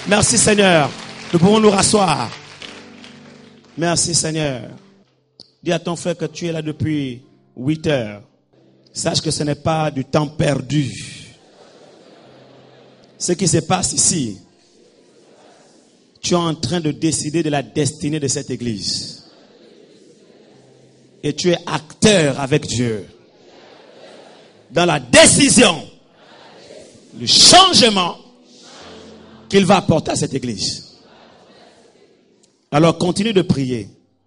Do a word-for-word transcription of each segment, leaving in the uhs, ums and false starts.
Merci Seigneur. Nous pouvons nous rasseoir. Merci Seigneur. Dis à ton frère que tu es là depuis huit heures. Sache que ce n'est pas du temps perdu. Ce qui se passe ici, tu es en train de décider de la destinée de cette église. Et tu es acteur avec Dieu dans la décision, le changement qu'il va apporter à cette église. Alors continue de prier.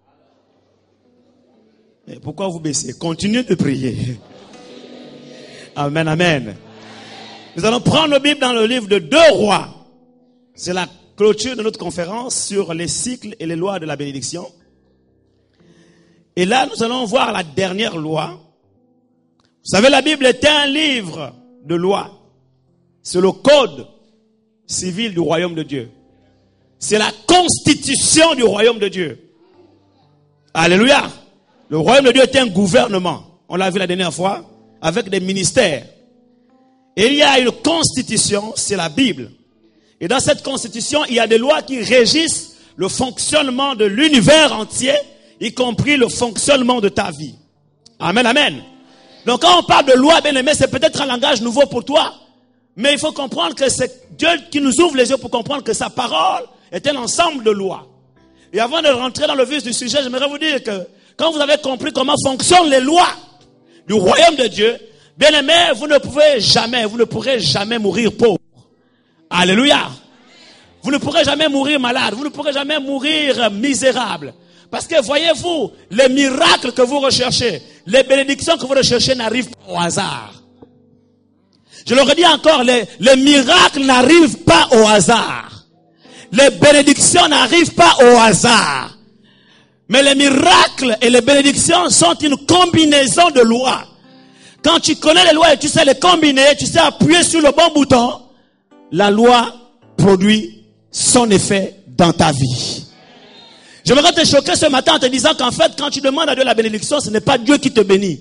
Et pourquoi vous baissez? Continuez de prier. Amen, amen. Nous allons prendre la Bible dans le livre de Deux Rois. C'est la clôture de notre conférence sur les cycles et les lois de la bénédiction. Et là, nous allons voir la dernière loi. Vous savez, la Bible est un livre de lois. C'est le code civil du royaume de Dieu. C'est la constitution du royaume de Dieu. Alléluia. Le royaume de Dieu est un gouvernement. On l'a vu la dernière fois, avec des ministères. Et il y a une constitution, c'est la Bible. Et dans cette constitution, il y a des lois qui régissent le fonctionnement de l'univers entier, y compris le fonctionnement de ta vie. Amen, amen. Donc quand on parle de loi, bien aimé, c'est peut-être un langage nouveau pour toi. Mais il faut comprendre que c'est Dieu qui nous ouvre les yeux pour comprendre que sa parole est un ensemble de lois. Et avant de rentrer dans le vif du sujet, j'aimerais vous dire que quand vous avez compris comment fonctionnent les lois du royaume de Dieu, bien aimé, vous ne pouvez jamais, vous ne pourrez jamais mourir pauvre. Alléluia. Vous ne pourrez jamais mourir malade. Vous ne pourrez jamais mourir misérable. Parce que voyez-vous, les miracles que vous recherchez, les bénédictions que vous recherchez n'arrivent pas au hasard. Je le redis encore, les, les miracles n'arrivent pas au hasard. Les bénédictions n'arrivent pas au hasard. Mais les miracles et les bénédictions sont une combinaison de lois. Quand tu connais les lois et tu sais les combiner, tu sais appuyer sur le bon bouton, la loi produit son effet dans ta vie. J'aimerais te choquer ce matin en te disant qu'en fait, quand tu demandes à Dieu la bénédiction, ce n'est pas Dieu qui te bénit.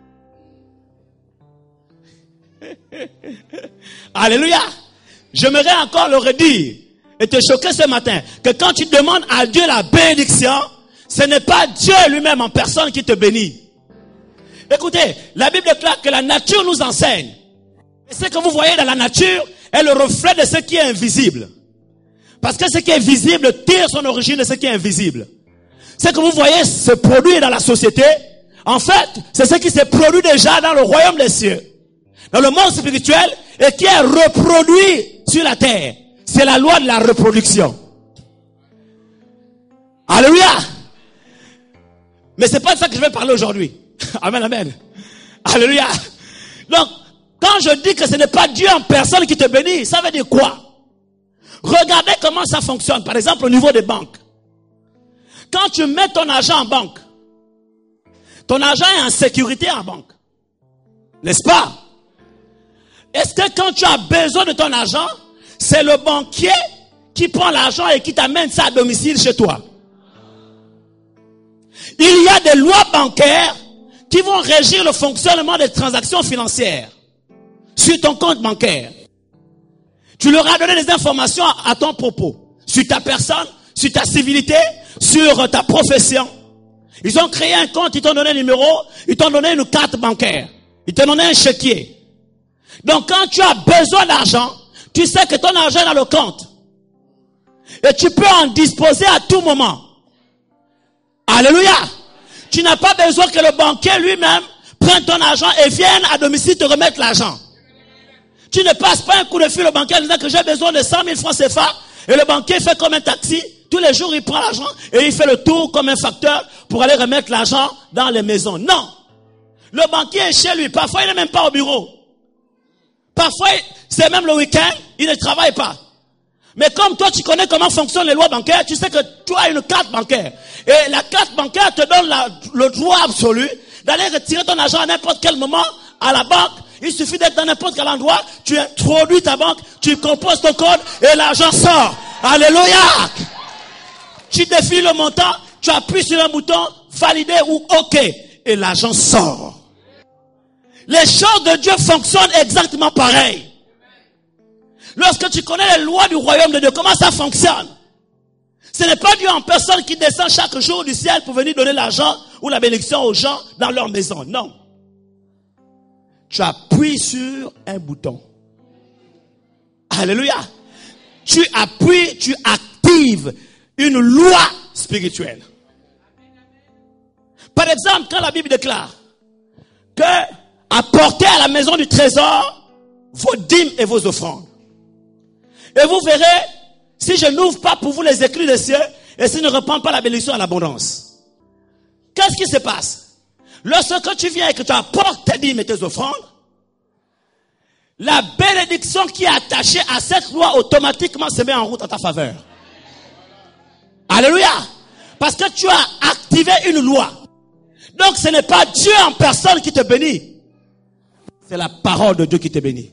Alléluia. J'aimerais encore le redire et te choquer ce matin que quand tu demandes à Dieu la bénédiction, ce n'est pas Dieu lui-même en personne qui te bénit. Écoutez, la Bible déclare que la nature nous enseigne. Et ce que vous voyez dans la nature est le reflet de ce qui est invisible. Parce que ce qui est visible tire son origine de ce qui est invisible. Ce que vous voyez se produit dans la société, en fait, c'est ce qui s'est produit déjà dans le royaume des cieux, dans le monde spirituel, et qui est reproduit sur la terre. C'est la loi de la reproduction. Alléluia. Mais c'est pas de ça que je vais parler aujourd'hui. Amen, amen. Alléluia. Donc, quand je dis que ce n'est pas Dieu en personne qui te bénit, ça veut dire quoi? Regardez comment ça fonctionne. Par exemple, au niveau des banques. Quand tu mets ton argent en banque, ton argent est en sécurité en banque. N'est-ce pas? Est-ce que quand tu as besoin de ton argent, c'est le banquier qui prend l'argent et qui t'amène ça à domicile chez toi? Il y a des lois bancaires qui vont régir le fonctionnement des transactions financières sur ton compte bancaire. Tu leur as donné des informations à ton propos, sur ta personne, sur ta civilité, sur ta profession. Ils ont créé un compte, ils t'ont donné un numéro, ils t'ont donné une carte bancaire, ils t'ont donné un chéquier. Donc quand tu as besoin d'argent, tu sais que ton argent est dans le compte. Et tu peux en disposer à tout moment. Alléluia. Tu n'as pas besoin que le banquier lui-même prenne ton argent et vienne à domicile te remettre l'argent. Tu ne passes pas un coup de fil au banquier en disant que j'ai besoin de cent mille francs C F A et le banquier fait comme un taxi. Tous les jours, il prend l'argent et il fait le tour comme un facteur pour aller remettre l'argent dans les maisons. Non. Le banquier est chez lui. Parfois, il n'est même pas au bureau. Parfois, c'est même le week-end, il ne travaille pas. Mais comme toi, tu connais comment fonctionnent les lois bancaires, tu sais que tu as une carte bancaire. Et la carte bancaire te donne la, le droit absolu d'aller retirer ton argent à n'importe quel moment à la banque. Il suffit d'être dans n'importe quel endroit, tu introduis ta banque, tu composes ton code et l'argent sort. Alléluia! Tu défiles le montant, tu appuies sur un bouton, valider ou OK, et l'argent sort. Les choses de Dieu fonctionnent exactement pareil. Lorsque tu connais les lois du royaume de Dieu, comment ça fonctionne? Ce n'est pas Dieu en personne qui descend chaque jour du ciel pour venir donner l'argent ou la bénédiction aux gens dans leur maison. Non. Tu appuies sur un bouton. Alléluia. Tu appuies, tu actives une loi spirituelle. Par exemple, quand la Bible déclare que apportez à la maison du trésor vos dîmes et vos offrandes. Et vous verrez, si je n'ouvre pas pour vous les écrits des cieux, et si je ne reprends pas la bénédiction à l'abondance. Qu'est-ce qui se passe? Lorsque tu viens et que tu apportes tes dîmes et tes offrandes, la bénédiction qui est attachée à cette loi automatiquement se met en route en ta faveur. Alléluia. Parce que tu as activé une loi. Donc ce n'est pas Dieu en personne qui te bénit. C'est la parole de Dieu qui te bénit.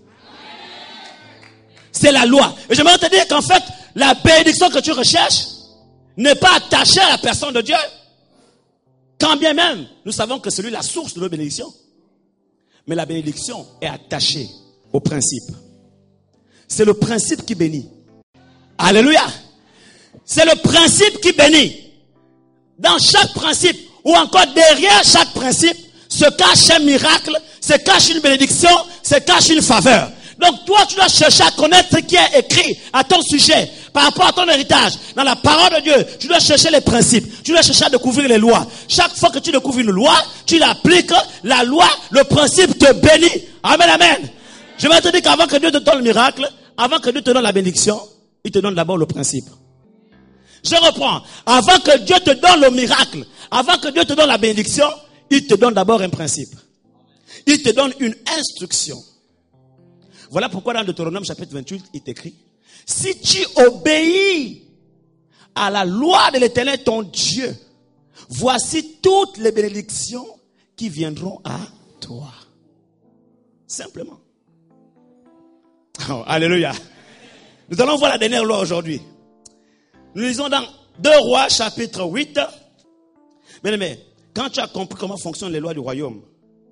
C'est la loi. Et j'aimerais te dire qu'en fait, la bénédiction que tu recherches n'est pas attachée à la personne de Dieu. Quand bien même, nous savons que c'est lui la source de nos bénédictions. Mais la bénédiction est attachée au principe. C'est le principe qui bénit. Alléluia. C'est le principe qui bénit. Dans chaque principe, ou encore derrière chaque principe, se cache un miracle, se cache une bénédiction, se cache une faveur. Donc toi, tu dois chercher à connaître ce qui est écrit à ton sujet, par rapport à ton héritage. Dans la parole de Dieu, tu dois chercher les principes, tu dois chercher à découvrir les lois. Chaque fois que tu découvres une loi, tu l'appliques, la loi, le principe te bénit. Amen, amen. Je vais te dire qu'avant que Dieu te donne le miracle, avant que Dieu te donne la bénédiction, il te donne d'abord le principe. Je reprends. Avant que Dieu te donne le miracle, avant que Dieu te donne la bénédiction, il te donne d'abord un principe. Il te donne une instruction. Voilà pourquoi dans Deutéronome chapitre vingt-huit, il t'écrit, si tu obéis à la loi de l'Éternel ton Dieu, voici toutes les bénédictions qui viendront à toi. Simplement. Oh, alléluia. Nous allons voir la dernière loi aujourd'hui. Nous lisons dans deux Rois chapitre huit. Bien aimé, quand tu as compris comment fonctionnent les lois du royaume,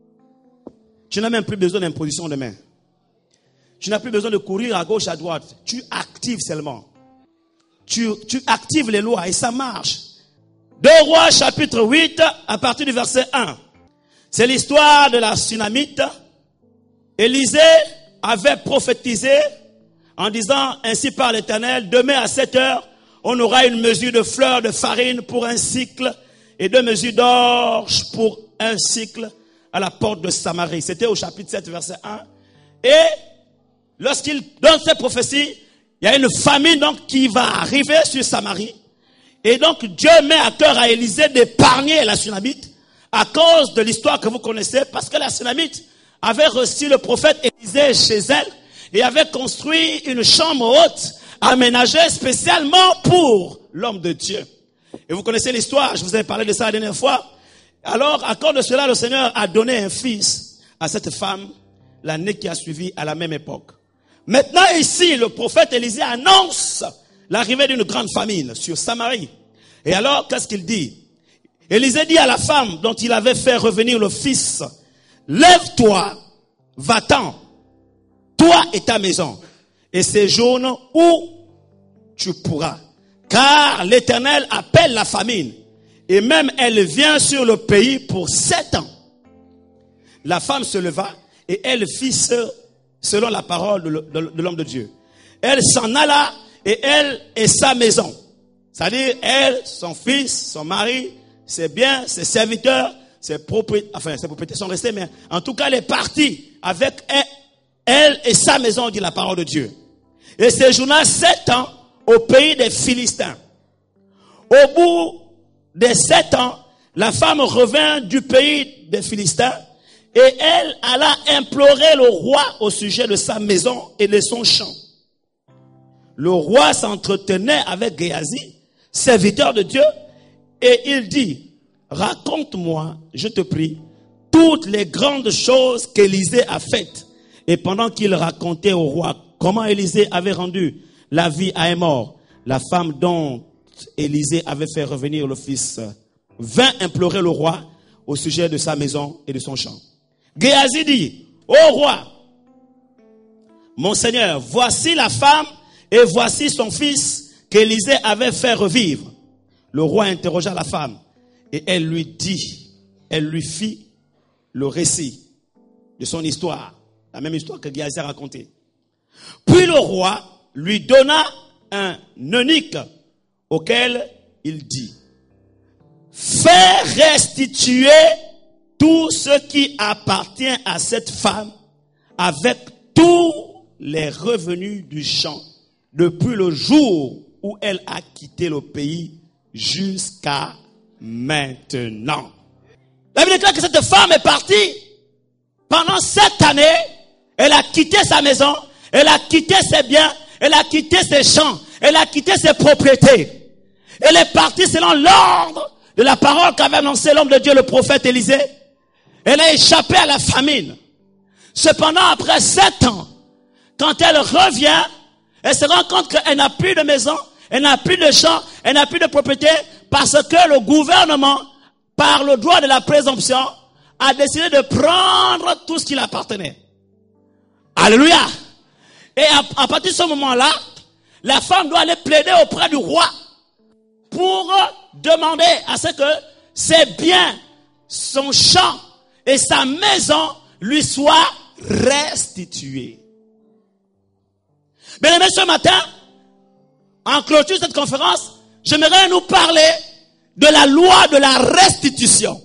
tu n'as même plus besoin d'imposition de main. Tu n'as plus besoin de courir à gauche, à droite. Tu actives seulement. Tu, tu actives les lois et ça marche. deux Rois chapitre huit, à partir du verset un. C'est l'histoire de la Sunamite. Élisée avait prophétisé en disant, ainsi par l'Éternel, demain à sept heures, on aura une mesure de fleurs de farine pour un cycle et deux mesures d'orge pour un cycle à la porte de Samarie. C'était au chapitre sept, verset un. Et lorsqu'il donne ces prophéties, il y a une famine donc qui va arriver sur Samarie. Et donc Dieu met à cœur à Élisée d'épargner la Sunamite à cause de l'histoire que vous connaissez, parce que la Sunamite avait reçu le prophète Élisée chez elle et avait construit une chambre haute aménagée spécialement pour l'homme de Dieu. Et vous connaissez l'histoire, je vous avais parlé de ça la dernière fois. Alors, à cause de cela, le Seigneur a donné un fils à cette femme l'année qui a suivi à la même époque. Maintenant ici, le prophète Élisée annonce l'arrivée d'une grande famine sur Samarie. Et alors, qu'est-ce qu'il dit? Élisée dit à la femme dont il avait fait revenir le fils, lève-toi, va-t'en, toi et ta maison, et séjourne où tu pourras. Car l'Éternel appelle la famine, et même elle vient sur le pays pour sept ans. La femme se leva, et elle fit ce, selon la parole de, de, de l'homme de Dieu. Elle s'en alla, et elle et sa maison. C'est-à-dire, elle, son fils, son mari, ses biens, ses serviteurs, ses propriétés, enfin, ses propriétés sont restées, mais en tout cas, elle est partie avec elle, elle et sa maison, dit la parole de Dieu. Et séjourna sept ans au pays des Philistins. Au bout des sept ans, la femme revint du pays des Philistins et elle alla implorer le roi au sujet de sa maison et de son champ. Le roi s'entretenait avec Géasi, serviteur de Dieu, et il dit, raconte-moi, je te prie, toutes les grandes choses qu'Élisée a faites. Et pendant qu'il racontait au roi comment Élisée avait rendu la vie à un mort, la femme dont Élisée avait fait revenir le fils vint implorer le roi au sujet de sa maison et de son champ. Géasi dit, ô roi, mon Seigneur, voici la femme et voici son fils qu'Élisée avait fait revivre. Le roi interrogea la femme et elle lui dit, elle lui fit le récit de son histoire, la même histoire que Géasi a racontée. Puis le roi lui donna un eunuque auquel il dit, fais restituer tout ce qui appartient à cette femme avec tous les revenus du champ depuis le jour où elle a quitté le pays jusqu'à maintenant. La Bible déclare que cette femme est partie pendant sept années. Elle a quitté sa maison, elle a quitté ses biens, elle a quitté ses champs, elle a quitté ses propriétés. Elle est partie selon l'ordre de la parole qu'avait annoncé l'homme de Dieu, le prophète Élisée. Elle a échappé à la famine. Cependant, après sept ans, quand elle revient, elle se rend compte qu'elle n'a plus de maison, elle n'a plus de champ, elle n'a plus de propriété, parce que le gouvernement, par le droit de la présomption, a décidé de prendre tout ce qui l'appartenait. Alléluia. Et à, à partir de ce moment-là, la femme doit aller plaider auprès du roi pour demander à ce que ses biens, son champ et sa maison lui soient restitués. Bien aimés, ce matin, en clôture de cette conférence, j'aimerais nous parler de la loi de la restitution.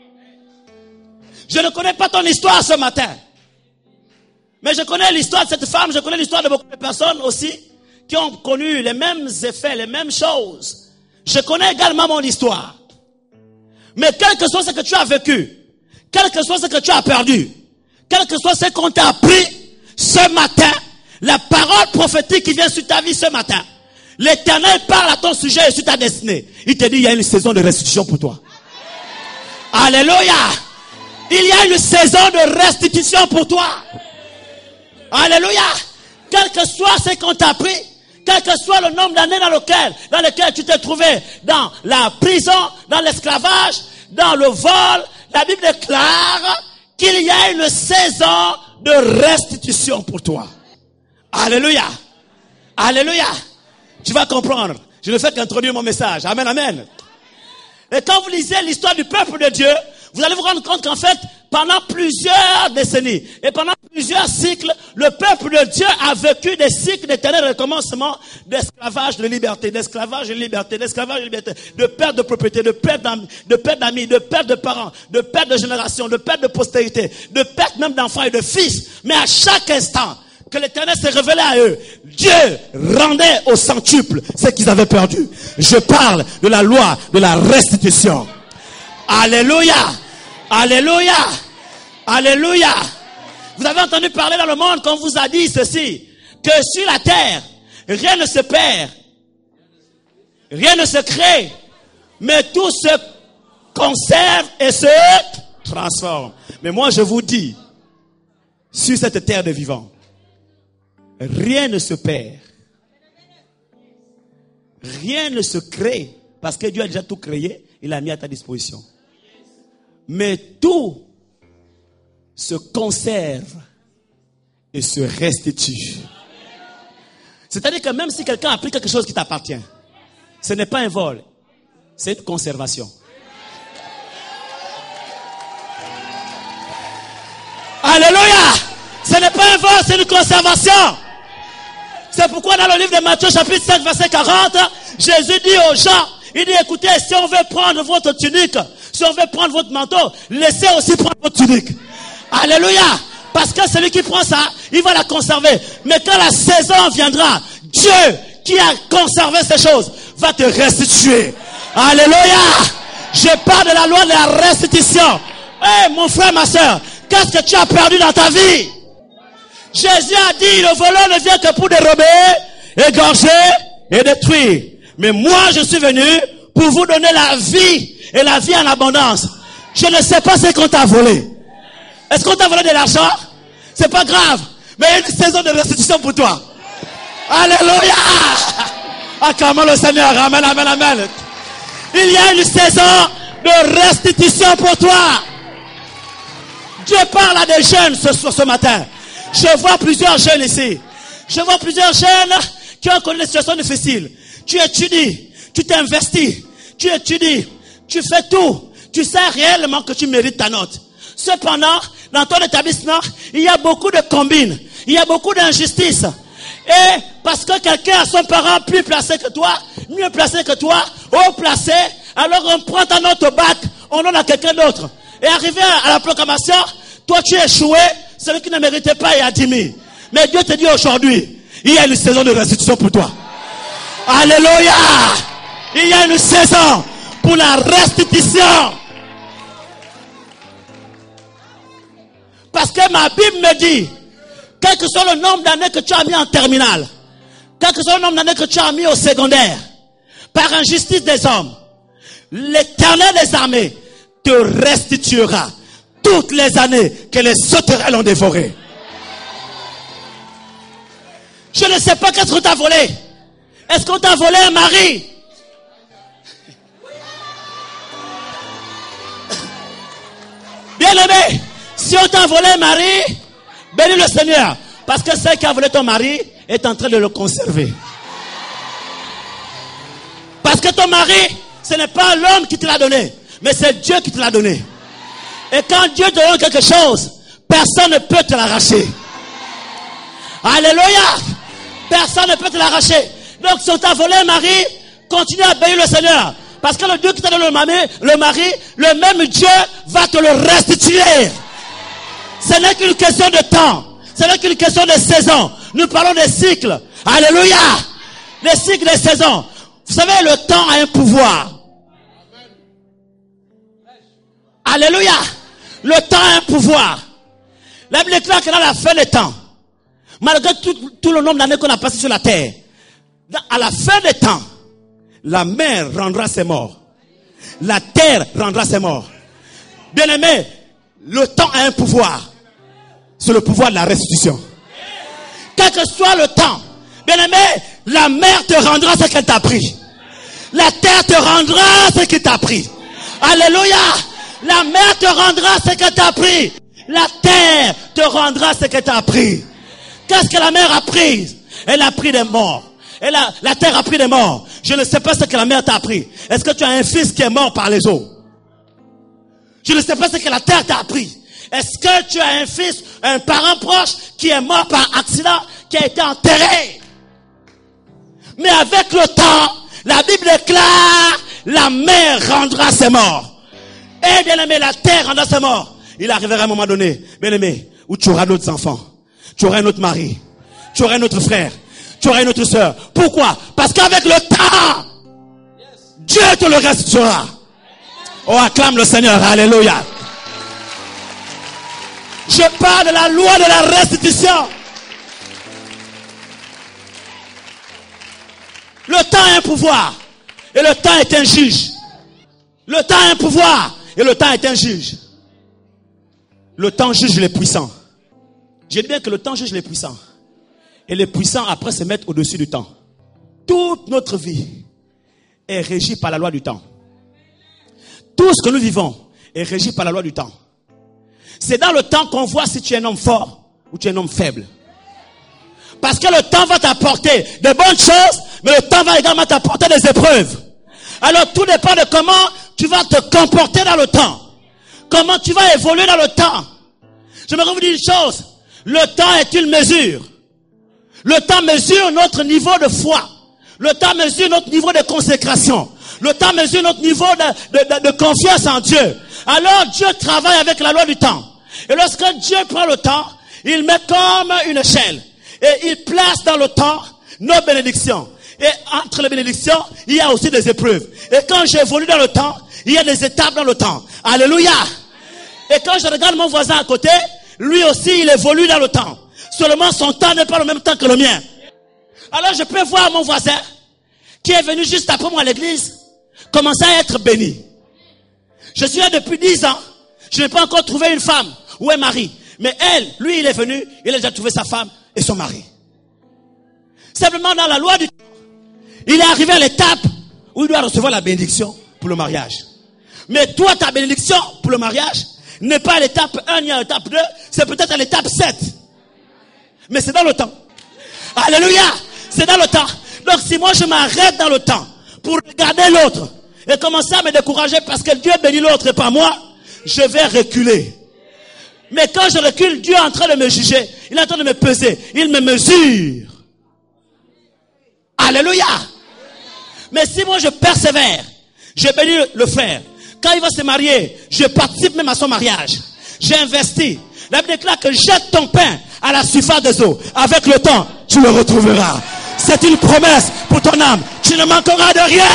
Je ne connais pas ton histoire ce matin, mais je connais l'histoire de cette femme, je connais l'histoire de beaucoup de personnes aussi qui ont connu les mêmes effets, les mêmes choses. Je connais également mon histoire. Mais quel que soit ce que tu as vécu, quel que soit ce que tu as perdu, quel que soit ce qu'on t'a appris ce matin, la parole prophétique qui vient sur ta vie ce matin, l'Éternel parle à ton sujet et sur ta destinée. Il te dit, il y a une saison de restitution pour toi. Alléluia. Il y a une saison de restitution pour toi. Alléluia. Quel que soit ce qu'on t'a appris, quel que soit le nombre d'années dans lequel, dans lequel tu t'es trouvé, dans la prison, dans l'esclavage, dans le vol, la Bible déclare qu'il y a une saison de restitution pour toi. Alléluia. Alléluia. Tu vas comprendre. Je ne fais qu'introduire mon message. Amen, amen. Et quand vous lisez l'histoire du peuple de Dieu, vous allez vous rendre compte qu'en fait, pendant plusieurs décennies et pendant plusieurs cycles, le peuple de Dieu a vécu des cycles d'éternel recommencement d'esclavage, de liberté, d'esclavage, de liberté, d'esclavage, de liberté, de perte de propriété, de perte d'amis, de perte d'amis, de perte de parents, de perte de génération, de perte de postérité, de perte même d'enfants et de fils. Mais à chaque instant que l'Éternel s'est révélé à eux, Dieu rendait au centuple ce qu'ils avaient perdu. Je parle de la loi de la restitution. Alléluia. Alléluia. Alléluia. Vous avez entendu parler dans le monde qu'on vous a dit ceci, que sur la terre, rien ne se perd, rien ne se crée, mais tout se conserve et se transforme. Mais moi je vous dis, sur cette terre de vivants, rien ne se perd. Rien ne se crée. Parce que Dieu a déjà tout créé. Il a mis à ta disposition. Mais tout se conserve et se restitue. C'est-à-dire que même si quelqu'un a pris quelque chose qui t'appartient, ce n'est pas un vol. C'est une conservation. Alléluia! Ce n'est pas un vol, c'est une conservation. C'est pourquoi dans le livre de Matthieu chapitre cinq verset quarante, Jésus dit aux gens, il dit écoutez, si on veut prendre votre tunique, si on veut prendre votre manteau, laissez aussi prendre votre tunique. Alléluia. Parce que celui qui prend ça, il va la conserver. Mais quand la saison viendra, Dieu qui a conservé ces choses va te restituer. Alléluia. Je parle de la loi de la restitution. Eh hey, mon frère, ma soeur, qu'est-ce que tu as perdu dans ta vie? Jésus a dit, le voleur ne vient que pour dérober, égorger et détruire. Mais moi, je suis venu pour vous donner la vie et la vie en abondance. Je ne sais pas ce qu'on t'a volé. Est-ce qu'on t'a volé de l'argent? C'est pas grave. Mais il y a une saison de restitution pour toi. Alléluia! Acclamons le Seigneur. Amen, amen, amen. Il y a une saison de restitution pour toi. Dieu parle à des jeunes ce, ce matin. Je vois plusieurs jeunes ici. Je vois plusieurs jeunes qui ont connu des situations difficiles. Tu étudies, tu t'investis, tu étudies, tu fais tout. Tu sais réellement que tu mérites ta note. Cependant, dans ton établissement, il y a beaucoup de combines. Il y a beaucoup d'injustices. Et parce que quelqu'un a son parent plus placé que toi, mieux placé que toi, haut placé, alors on prend ta note au bac, on donne à quelqu'un d'autre. Et arrivé à la proclamation, toi tu es échoué, celui qui ne méritait pas est admis. Mais Dieu te dit aujourd'hui, il y a une saison de restitution pour toi. Alléluia! Il y a une saison pour la restitution. Parce que ma Bible me dit, quel que soit le nombre d'années que tu as mis en terminale, quel que soit le nombre d'années que tu as mis au secondaire, par injustice des hommes, l'Éternel des armées te restituera toutes les années que les sauterelles ont dévorées. Je ne sais pas qu'est-ce qu'on t'a volé. Est-ce qu'on t'a volé un mari? Bien aimé, si on t'a volé un mari, bénis le Seigneur. Parce que celui qui a volé ton mari est en train de le conserver. Parce que ton mari, ce n'est pas l'homme qui te l'a donné, mais c'est Dieu qui te l'a donné. Et quand Dieu te donne quelque chose, personne ne peut te l'arracher. Alléluia! Personne ne peut te l'arracher. Donc si on t'a volé un mari, continue à bénir le Seigneur. Parce que le Dieu qui t'a donné le mari, le mari, le même Dieu va te le restituer. Ce n'est qu'une question de temps. Ce n'est qu'une question de saison. Nous parlons des cycles. Alléluia! Les cycles des saisons. Vous savez, le temps a un pouvoir. Alléluia! Le temps a un pouvoir. La Bible déclare que dans la fin des temps, malgré tout, tout le nombre d'années qu'on a passé sur la terre, à la fin des temps, la mer rendra ses morts. La terre rendra ses morts. Bien aimé, le temps a un pouvoir. C'est le pouvoir de la restitution. Quel que soit le temps, bien aimé, la mer te rendra ce qu'elle t'a pris. La terre te rendra ce qu'elle t'a pris. Alléluia! La mer te rendra ce qu'elle t'a pris. La terre te rendra ce qu'elle t'a pris. Qu'est-ce que la mer a pris? Elle a pris des morts. Et la, la terre a pris des morts. Je ne sais pas ce que la mer t'a appris. Est-ce que tu as un fils qui est mort par les eaux? Je ne sais pas ce que la terre t'a appris. Est-ce que tu as un fils, un parent proche qui est mort par accident, qui a été enterré? Mais avec le temps, la Bible déclare, la mer rendra ses morts. Et bien aimé, la terre rendra ses morts. Il arrivera à un moment donné, bien aimé, où tu auras d'autres enfants. Tu auras un autre mari. Tu auras un autre frère. Tu auras une autre sœur. Pourquoi? Parce qu'avec le temps, Dieu te le restituera. Oh, acclame le Seigneur. Alléluia. Je parle de la loi de la restitution. Le temps a un pouvoir. Et le temps est un juge. Le temps a un pouvoir. Et le temps est un juge. Le temps juge les puissants. Je dis bien que le temps juge les puissants. Et les puissants après se mettent au-dessus du temps. Toute notre vie est régie par la loi du temps. Tout ce que nous vivons est régi par la loi du temps. C'est dans le temps qu'on voit si tu es un homme fort ou tu es un homme faible. Parce que le temps va t'apporter de bonnes choses, mais le temps va également t'apporter des épreuves. Alors tout dépend de comment tu vas te comporter dans le temps. Comment tu vas évoluer dans le temps. J'aimerais vous dire une chose. Le temps est une mesure. Le temps mesure notre niveau de foi. Le temps mesure notre niveau de consécration. Le temps mesure notre niveau de, de, de, de confiance en Dieu. Alors Dieu travaille avec la loi du temps. Et lorsque Dieu prend le temps, il met comme une échelle. Et il place dans le temps nos bénédictions. Et entre les bénédictions, il y a aussi des épreuves. Et quand j'évolue dans le temps, il y a des étapes dans le temps. Alléluia. Et quand je regarde mon voisin à côté, lui aussi il évolue dans le temps. Seulement son temps n'est pas le même temps que le mien. Alors je peux voir mon voisin qui est venu juste après moi à l'église commencer à être béni. Je suis là depuis dix ans. Je n'ai pas encore trouvé une femme ou un mari. Mais elle, lui, il est venu, il a déjà trouvé sa femme et son mari. Simplement dans la loi du temps, il est arrivé à l'étape où il doit recevoir la bénédiction pour le mariage. Mais toi, ta bénédiction pour le mariage n'est pas à l'étape un ni à l'étape deux, c'est peut-être à l'étape sept. Mais c'est dans le temps. Alléluia. C'est dans le temps. Donc si moi je m'arrête dans le temps pour regarder l'autre et commencer à me décourager parce que Dieu bénit l'autre et pas moi, je vais reculer. Mais quand je recule, Dieu est en train de me juger. Il est en train de me peser. Il me mesure. Alléluia. Mais si moi je persévère, je bénis le frère. Quand il va se marier, je participe même à son mariage. J'ai investi. La Bible déclare que jette ton pain à la surface des eaux. Avec le temps, tu le retrouveras. C'est une promesse pour ton âme. Tu ne manqueras de rien.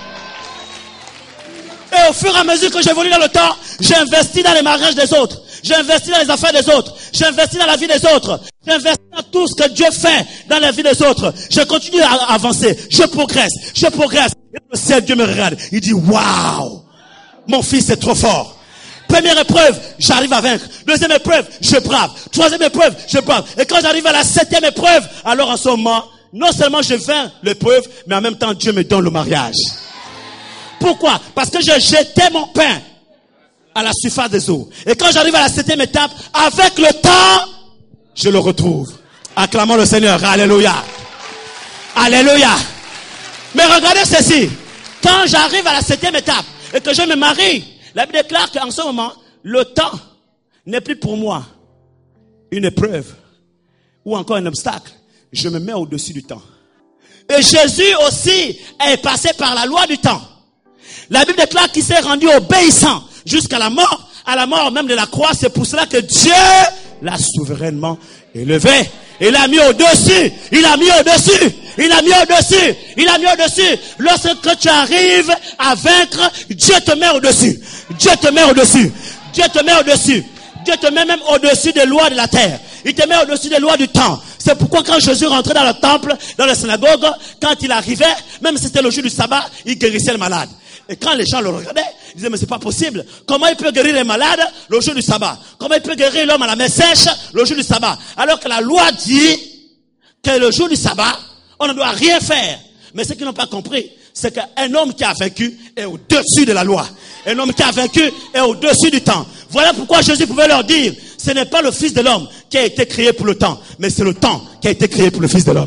Et au fur et à mesure que j'évolue dans le temps, j'investis dans les mariages des autres. J'investis dans les affaires des autres. J'investis dans la vie des autres. J'investis dans tout ce que Dieu fait dans la vie des autres. Je continue à avancer. Je progresse. Je progresse. Et le ciel, Dieu me regarde. Il dit, waouh, mon fils est trop fort. Première épreuve, j'arrive à vaincre. Deuxième épreuve, je brave. Troisième épreuve, je brave. Et quand j'arrive à la septième épreuve, alors en ce moment, non seulement je vainc l'épreuve, mais en même temps, Dieu me donne le mariage. Pourquoi? Parce que je jetais mon pain à la surface des eaux. Et quand j'arrive à la septième étape, avec le temps, je le retrouve. Acclamons le Seigneur. Alléluia. Alléluia. Mais regardez ceci. Quand j'arrive à la septième étape et que je me marie, la Bible déclare qu'en ce moment, le temps n'est plus pour moi une épreuve ou encore un obstacle. Je me mets au-dessus du temps. Et Jésus aussi est passé par la loi du temps. La Bible déclare qu'il s'est rendu obéissant jusqu'à la mort, à la mort même de la croix. C'est pour cela que Dieu l'a souverainement élevé. Il l'a mis au-dessus. Il l'a mis au-dessus. Il l'a mis au-dessus. Il l'a mis au-dessus. Lorsque tu arrives à vaincre, Dieu te met au-dessus. Dieu te met au-dessus. Dieu te met au-dessus. Dieu te met même au-dessus des lois de la terre. Il te met au-dessus des lois du temps. C'est pourquoi quand Jésus rentrait dans le temple, dans la synagogue, quand il arrivait, même si c'était le jour du sabbat, il guérissait le malade. Et quand les gens le regardaient, ils disaient, mais c'est pas possible. Comment il peut guérir les malades le jour du sabbat? Comment il peut guérir l'homme à la main sèche le jour du sabbat? Alors que la loi dit que le jour du sabbat, on ne doit rien faire. Mais ce qu'ils n'ont pas compris, c'est qu'un homme qui a vaincu est au-dessus de la loi. Un homme qui a vaincu est au-dessus du temps. Voilà pourquoi Jésus pouvait leur dire, ce n'est pas le Fils de l'homme qui a été créé pour le temps, mais c'est le temps qui a été créé pour le Fils de l'homme.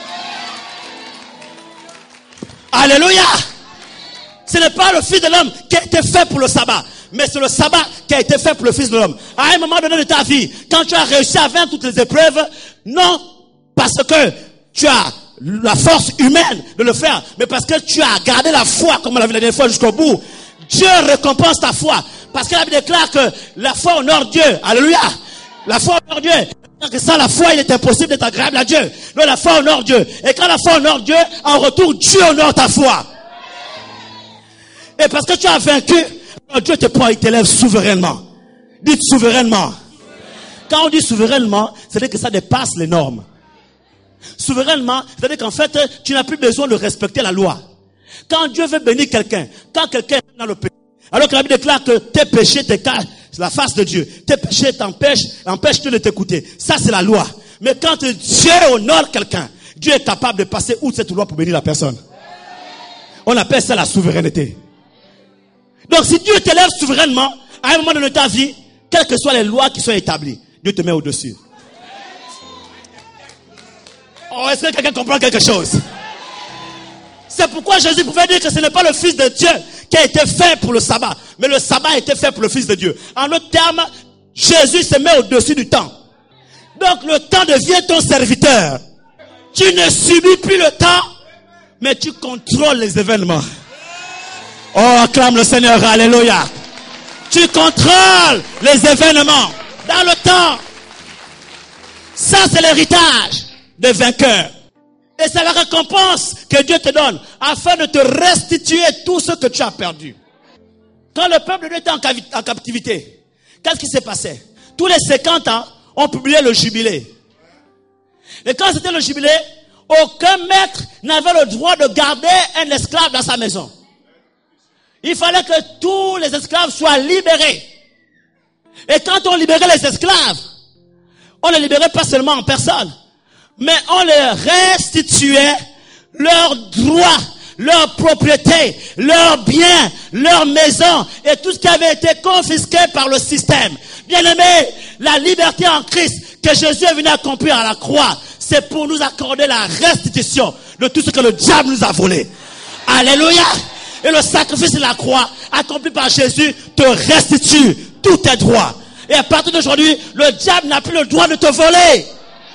Alléluia! Ce n'est pas le Fils de l'homme qui a été fait pour le sabbat, mais c'est le sabbat qui a été fait pour le Fils de l'homme. À un moment donné de ta vie, quand tu as réussi à vaincre toutes les épreuves, non parce que tu as la force humaine de le faire, mais parce que tu as gardé la foi, comme on l'a vu la dernière fois, jusqu'au bout. Dieu récompense ta foi. Parce que la Bible déclare que la foi honore Dieu. Alléluia. La foi honore Dieu. Que sans la foi, il est impossible d'être agréable à Dieu. Donc la foi honore Dieu. Et quand la foi honore Dieu, en retour, Dieu honore ta foi. Et parce que tu as vaincu, Dieu te prend, il t'élève souverainement. Dites souverainement. Quand on dit souverainement, c'est-à-dire que ça dépasse les normes. Souverainement, c'est-à-dire qu'en fait, tu n'as plus besoin de respecter la loi. Quand Dieu veut bénir quelqu'un, quand quelqu'un est dans le péché, alors que la Bible déclare que tes péchés te cachent la face de Dieu, tes péchés t'empêchent, empêchent Dieu de t'écouter. Ça, c'est la loi. Mais quand Dieu honore quelqu'un, Dieu est capable de passer outre cette loi pour bénir la personne. On appelle ça la souveraineté. Donc, si Dieu t'élève souverainement, à un moment de ta vie, quelles que soient les lois qui sont établies, Dieu te met au-dessus. Oh, est-ce que quelqu'un comprend quelque chose? C'est pourquoi Jésus pouvait dire que ce n'est pas le Fils de Dieu qui a été fait pour le sabbat, mais le sabbat a été fait pour le Fils de Dieu. En d'autres termes, Jésus se met au-dessus du temps. Donc le temps devient ton serviteur. Tu ne subis plus le temps, mais tu contrôles les événements. Oh, acclame le Seigneur, alléluia. Tu contrôles les événements dans le temps. Ça, c'est l'héritage des vainqueurs. Et c'est la récompense que Dieu te donne afin de te restituer tout ce que tu as perdu. Quand le peuple de Dieu était en captivité, qu'est-ce qui s'est passé? Tous les cinquante ans, on publiait le jubilé. Et quand c'était le jubilé, aucun maître n'avait le droit de garder un esclave dans sa maison. Il fallait que tous les esclaves soient libérés. Et quand on libérait les esclaves, on ne les libérait pas seulement en personne, mais on les restituait leurs droits, leurs propriétés, leurs biens, leurs maisons et tout ce qui avait été confisqué par le système. Bien aimé, La liberté en Christ que Jésus est venu accomplir à la croix, c'est pour nous accorder la restitution de tout ce que le diable nous a volé. Alléluia. Et le sacrifice de la croix accompli par Jésus te restitue tous tes droits. Et à partir d'aujourd'hui, le diable n'a plus le droit de te voler.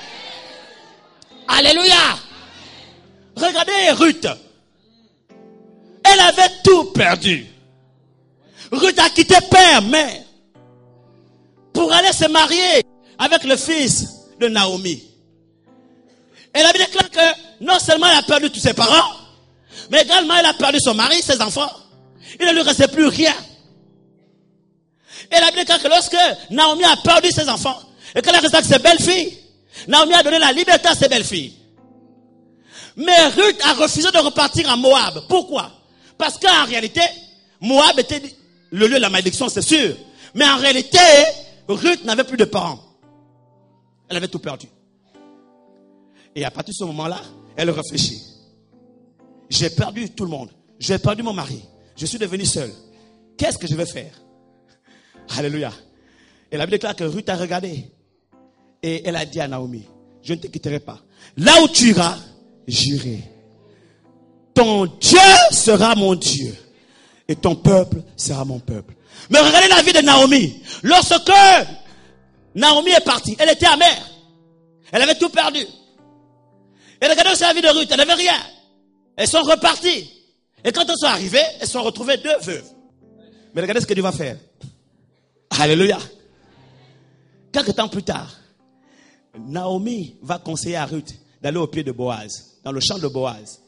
Alléluia. Regardez Ruth. Elle avait tout perdu. Ruth a quitté père, mère, pour aller se marier avec le fils de Naomi. Elle avait déclaré que non seulement elle a perdu tous ses parents, mais également elle a perdu son mari, ses enfants. Il ne lui restait plus rien. Elle a déclaré que lorsque Naomi a perdu ses enfants, et qu'elle a resté avec ses belles-filles, Naomi a donné la liberté à ses belles-filles. Mais Ruth a refusé de repartir à Moab. Pourquoi? Parce qu'en réalité, Moab était le lieu de la malédiction, c'est sûr. Mais en réalité, Ruth n'avait plus de parents. Elle avait tout perdu. Et à partir de ce moment-là, elle réfléchit. J'ai perdu tout le monde. J'ai perdu mon mari. Je suis devenue seule. Qu'est-ce que je vais faire? Alléluia. Et la Bible déclare que Ruth a regardé. Et elle a dit à Naomi, je ne te quitterai pas. Là où tu iras, j'irai. Ton Dieu sera mon Dieu. Et ton peuple sera mon peuple. Mais regardez la vie de Naomi. Lorsque Naomi est partie, elle était amère. Elle avait tout perdu. Et regardez aussi la vie de Ruth, elle n'avait rien. Elles sont reparties. Et quand elles sont arrivées, elles sont retrouvées deux veuves. Mais regardez ce que Dieu va faire. Alléluia. Quelque temps plus tard, Naomi va conseiller à Ruth d'aller au pied de Boaz, dans le champ de Boaz.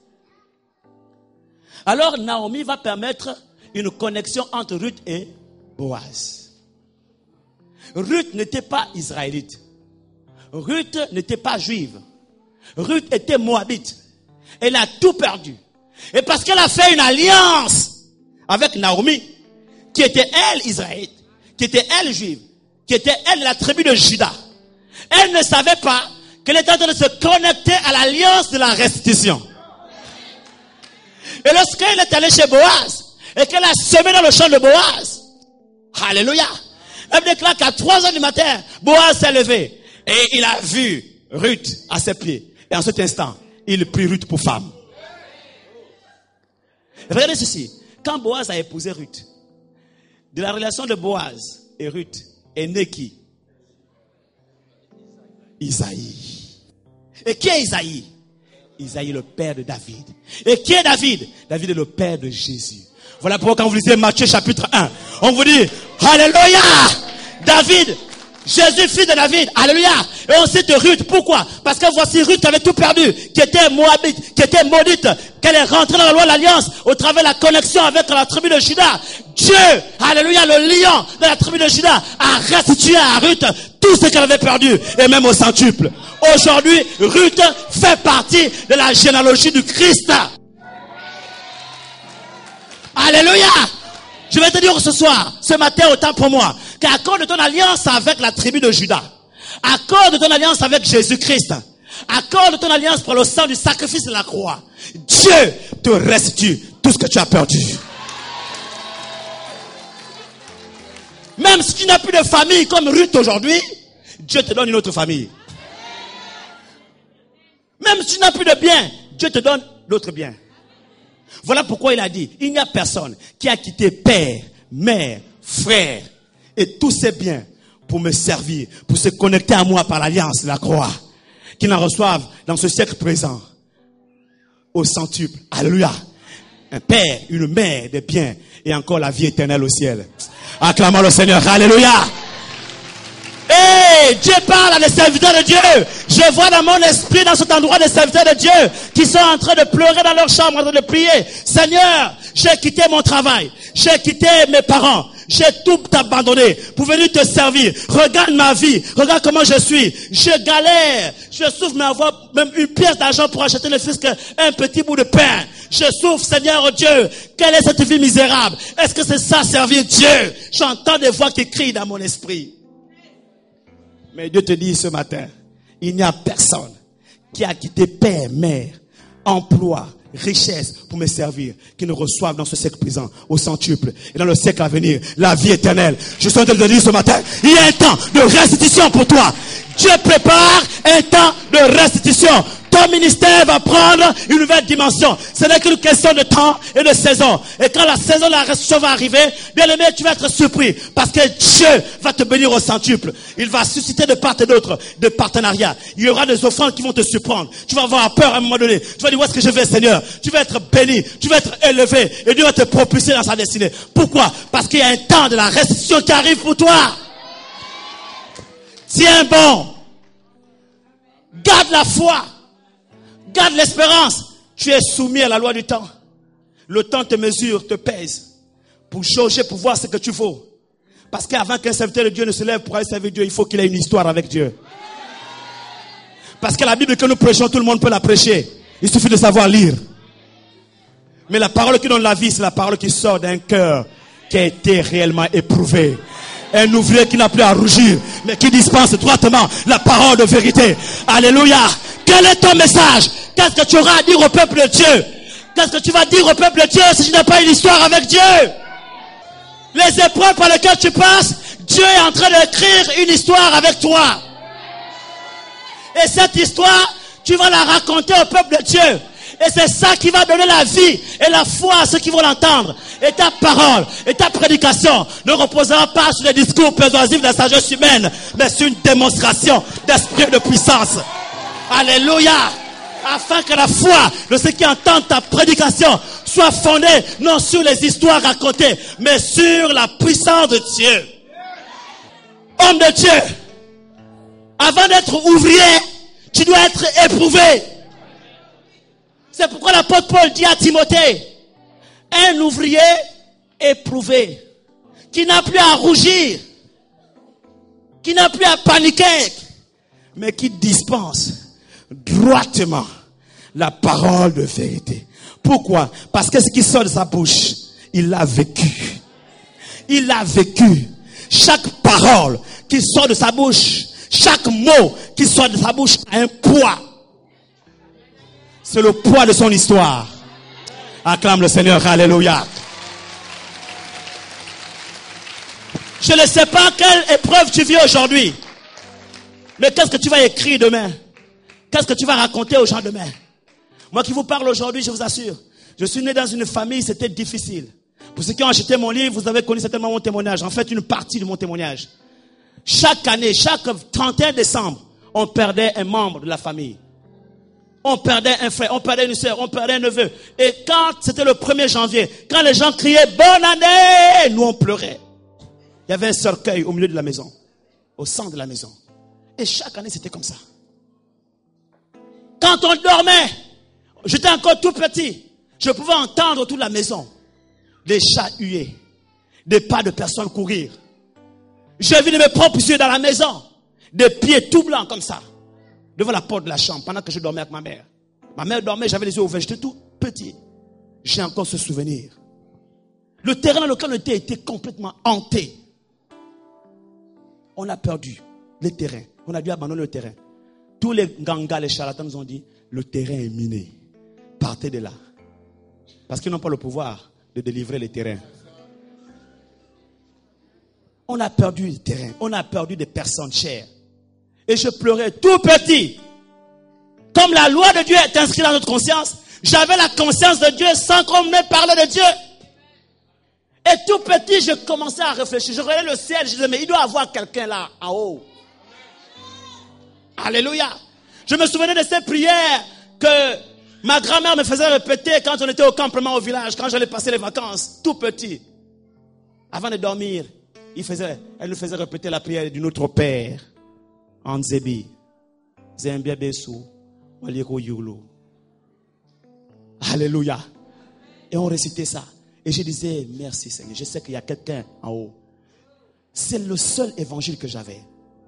Alors Naomi va permettre une connexion entre Ruth et Boaz. Ruth n'était pas israélite. Ruth n'était pas juive. Ruth était moabite. Elle a tout perdu. Et parce qu'elle a fait une alliance avec Naomi, qui était elle israélite, qui était elle juive, qui était elle de la tribu de Juda, elle ne savait pas qu'elle était en train de se connecter à l'alliance de la restitution. Et lorsqu'elle est allée chez Boaz, et qu'elle a semé dans le champ de Boaz, alléluia, elle déclare qu'à trois heures du matin, Boaz s'est levé, et il a vu Ruth à ses pieds. Et en cet instant, il prit Ruth pour femme. Regardez ceci. Quand Boaz a épousé Ruth, de la relation de Boaz et Ruth est né qui? Isaïe. Et qui est Isaïe? Isaïe, le père de David. Et qui est David? David est le père de Jésus. Voilà pourquoi quand vous lisez Matthieu chapitre un, on vous dit, alléluia, David, Jésus, fils de David, alléluia. Et on cite Ruth, pourquoi? Parce que voici Ruth qui avait tout perdu, qui était moabite, qui était maudite, qu'elle est rentrée dans la loi de l'alliance au travers de la connexion avec la tribu de Juda. Dieu, alléluia, le lion de la tribu de Juda a restitué à Ruth tout ce qu'elle avait perdu, et même au centuple. Aujourd'hui, Ruth fait partie de la généalogie du Christ. Alléluia. Je vais te dire ce soir, ce matin, autant pour moi, qu'accorde ton alliance avec la tribu de Juda. Accorde ton alliance avec Jésus-Christ. Accorde ton alliance pour le sang du sacrifice de la croix. Dieu te restitue tout ce que tu as perdu. Même si tu n'as plus de famille comme Ruth aujourd'hui, Dieu te donne une autre famille. Même si tu n'as plus de biens, Dieu te donne d'autres biens. Voilà pourquoi il a dit, il n'y a personne qui a quitté père, mère, frère et tous ses biens pour me servir, pour se connecter à moi par l'alliance de la croix, qui n'en reçoivent dans ce siècle présent au centuple. Alléluia. Un père, une mère, des biens et encore la vie éternelle au ciel. Acclamons le Seigneur. Alléluia. Hey, Dieu parle à des serviteurs de Dieu. Je vois dans mon esprit, dans cet endroit, des serviteurs de Dieu qui sont en train de pleurer dans leur chambre, en train de prier. Seigneur, j'ai quitté mon travail. J'ai quitté mes parents. J'ai tout abandonné pour venir te servir. Regarde ma vie. Regarde comment je suis. Je galère. Je souffre, mais avoir même une pièce d'argent pour acheter ne fût-ce qu'un petit bout de pain. Je souffre, Seigneur oh Dieu. Quelle est cette vie misérable? Est-ce que c'est ça, servir Dieu? J'entends des voix qui crient dans mon esprit. Mais Dieu te dit ce matin, il n'y a personne qui a quitté père, mère, emploi, richesse pour me servir, qu'ils ne reçoivent dans ce siècle présent au centuple et dans le siècle à venir la vie éternelle. Je suis en train de te dire ce matin, il y a un temps de restitution pour toi. Dieu prépare un temps de restitution. Ton ministère va prendre une nouvelle dimension. Ce n'est qu'une question de temps et de saison. Et quand la saison de la restitution va arriver, bien aimé, tu vas être surpris. Parce que Dieu va te bénir au centuple. Il va susciter de part et d'autre des partenariats. Il y aura des offrandes qui vont te surprendre. Tu vas avoir peur à un moment donné. Tu vas dire, où est-ce que je vais, Seigneur? Tu vas être béni. Tu vas être élevé. Et Dieu va te propulser dans sa destinée. Pourquoi? Parce qu'il y a un temps de la restitution qui arrive pour toi. Tiens bon. Garde la foi. Garde l'espérance. Tu es soumis à la loi du temps. Le temps te mesure, te pèse. Pour jauger, pour voir ce que tu vaux. Parce qu'avant qu'un serviteur de Dieu ne se lève pour aller servir Dieu, il faut qu'il ait une histoire avec Dieu. Parce que la Bible que nous prêchons, tout le monde peut la prêcher. Il suffit de savoir lire. Mais la parole qui donne la vie, c'est la parole qui sort d'un cœur qui a été réellement éprouvé. Un ouvrier qui n'a plus à rougir, mais qui dispense droitement la parole de vérité. Alléluia. Quel est ton message? Qu'est-ce que tu auras à dire au peuple de Dieu? Qu'est-ce que tu vas dire au peuple de Dieu si tu n'as pas une histoire avec Dieu? Les épreuves par lesquelles tu passes, Dieu est en train d'écrire une histoire avec toi. Et cette histoire, tu vas la raconter au peuple de Dieu. Et c'est ça qui va donner la vie et la foi à ceux qui vont l'entendre. Et ta parole et ta prédication ne reposera pas sur des discours persuasifs de la sagesse humaine, mais sur une démonstration d'esprit et de puissance. Alléluia. Afin que la foi de ceux qui entendent ta prédication soit fondée non sur les histoires racontées, mais sur la puissance de Dieu. Homme de Dieu, avant d'être ouvrier, tu dois être éprouvé. C'est pourquoi l'apôtre Paul dit à Timothée, un ouvrier éprouvé, qui n'a plus à rougir, qui n'a plus à paniquer, mais qui dispense droitement la parole de vérité. Pourquoi? Parce que ce qui sort de sa bouche, il l'a vécu. Il l'a vécu. Chaque parole qui sort de sa bouche, chaque mot qui sort de sa bouche a un poids. C'est le poids de son histoire. Acclame le Seigneur, alléluia. Je ne sais pas quelle épreuve tu vis aujourd'hui. Mais qu'est-ce que tu vas écrire demain? Qu'est-ce que tu vas raconter aux gens demain? Moi qui vous parle aujourd'hui, je vous assure, je suis né dans une famille, c'était difficile. Pour ceux qui ont acheté mon livre, vous avez connu certainement mon témoignage. En fait, une partie de mon témoignage. Chaque année, chaque trente et un décembre, on perdait un membre de la famille. On perdait un frère, on perdait une sœur, on perdait un neveu. Et quand c'était le premier janvier, quand les gens criaient « Bonne année !» nous on pleurait. Il y avait un cercueil au milieu de la maison, au centre de la maison. Et chaque année, c'était comme ça. Quand on dormait, j'étais encore tout petit, je pouvais entendre toute la maison des chats huer, des pas de personnes courir. J'ai vu de mes propres yeux dans la maison, des pieds tout blancs comme ça, devant la porte de la chambre, pendant que je dormais avec ma mère. Ma mère dormait, j'avais les yeux ouverts, j'étais tout petit. J'ai encore ce souvenir. Le terrain dans lequel on était était complètement hanté. On a perdu le terrain. On a dû abandonner le terrain. Tous les gangas, les charlatans nous ont dit, le terrain est miné. Partez de là. Parce qu'ils n'ont pas le pouvoir de délivrer les terrains. On a perdu le terrain. On a perdu des personnes chères. Et je pleurais tout petit. Comme la loi de Dieu est inscrite dans notre conscience, j'avais la conscience de Dieu sans qu'on me parle de Dieu. Et tout petit, je commençais à réfléchir. Je regardais le ciel, je disais, mais il doit y avoir quelqu'un là, en haut. Alléluia. Je me souvenais de ces prières que ma grand-mère me faisait répéter quand on était au campement au village, quand j'allais passer les vacances, tout petit. Avant de dormir, il faisait, elle nous faisait répéter la prière de notre Père. Anzebi, Zembia Besu, Waliko Yulo. Alléluia. Et on récitait ça. Et je disais, merci Seigneur, je sais qu'il y a quelqu'un en haut. C'est le seul évangile que j'avais.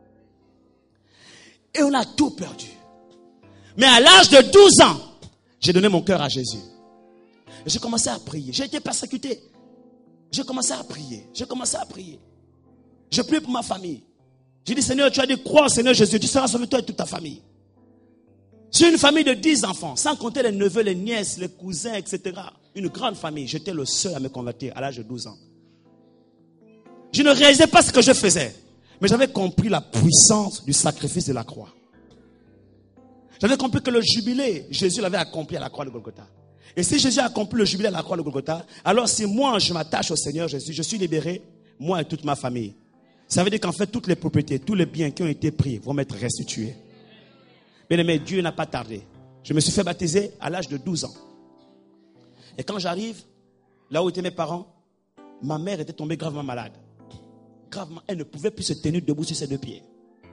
Et on a tout perdu. Mais à l'âge de douze ans, j'ai donné mon cœur à Jésus. Et j'ai commencé à prier. J'ai été persécuté. J'ai commencé à prier. J'ai commencé à prier. Je prie pour ma famille. J'ai dit, Seigneur, tu as dit, crois au Seigneur Jésus, tu seras sauvé toi et toute ta famille. J'ai une famille de dix enfants, sans compter les neveux, les nièces, les cousins, et cetera. Une grande famille. J'étais le seul à me convertir à l'âge de douze ans. Je ne réalisais pas ce que je faisais. Mais j'avais compris la puissance du sacrifice de la croix. J'avais compris que le jubilé, Jésus l'avait accompli à la croix de Golgotha. Et si Jésus a accompli le jubilé à la croix de Golgotha, alors si moi je m'attache au Seigneur Jésus, je suis libéré, moi et toute ma famille. Ça veut dire qu'en fait, toutes les propriétés, tous les biens qui ont été pris vont m'être restitués. Bien aimé, Dieu n'a pas tardé. Je me suis fait baptiser à l'âge de douze ans. Et quand j'arrive, là où étaient mes parents, ma mère était tombée gravement malade. Gravement, elle ne pouvait plus se tenir debout sur ses deux pieds.